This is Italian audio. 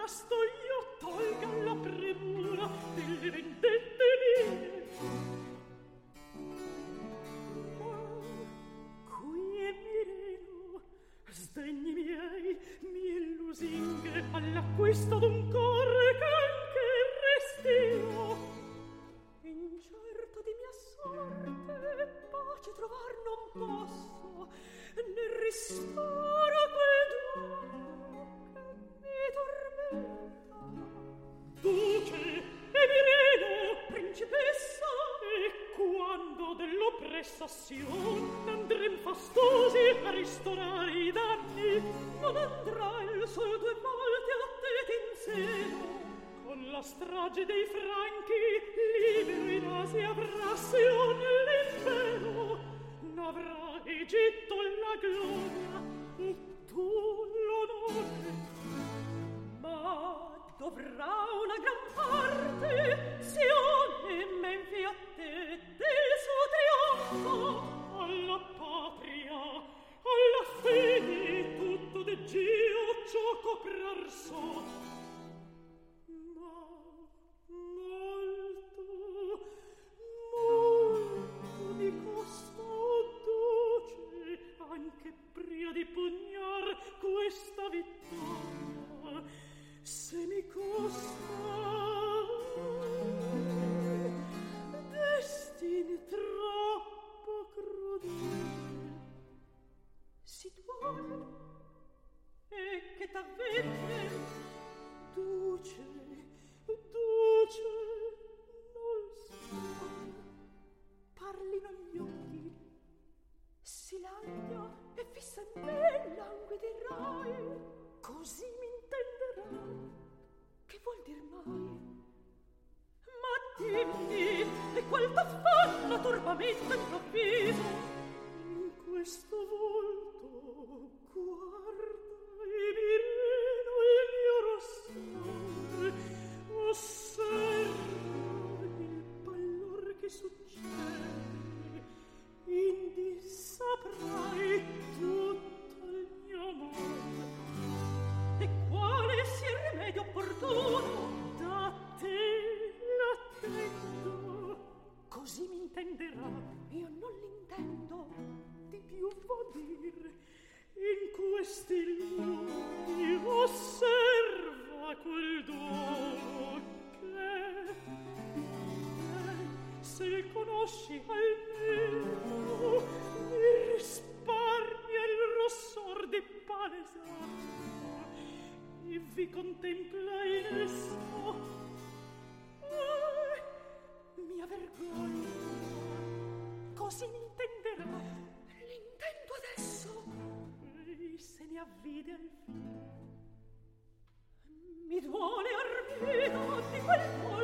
presto io tolga la premura delle vendette mie. Ma qui è Mireno, sdegni miei, mie lusinghe all'acquisto d'un core che anche restio. Incerto di mia sorte pace trovar non posso, né ristoro quel duo che mi tormenta. Duce e Mireno, principessa, e quando dell'oppressa azion andrem fastosi a ristorare i danni, non andrà il sol 2 volte a te in seno. Con la strage dei Franchi libero in Asia avrà Sion l'impero, n'avrà Egitto la gloria e tu l'onore, ma dovrà una gran parte Sion e Menfi a te del suo trionfo. Alla patria, alla fede tutto de Gio ciò coprar so. Molto mi costa, duce, anche pria di pugnar questa vittoria. Se mi costa, destini troppo crudeli. Si duole, e che t'avvenne, duce, non so. Parlino gli occhi, si lagna e fissa in me languiderai, così m'intenderai. Che vuol dir mai? Ma dimmi, e qual t'affanna turbamento improvviso? In questo volto guarda e Mireno il mio rossore, osserva il pallor che succede, indi saprai tutto il mio amore. E quale sia il rimedio opportuno, da te l'attendo, così m'intenderà. Io non l'intendo, di più vo' dire, in questi luoghi osserva quel dono che se il conosci almeno mi risparmia il rossor di palesare e vi contempla in esso mia vergogna, così mi intenderà. L'intendo adesso e se ne avvide al fine. Mi duole armeno di quel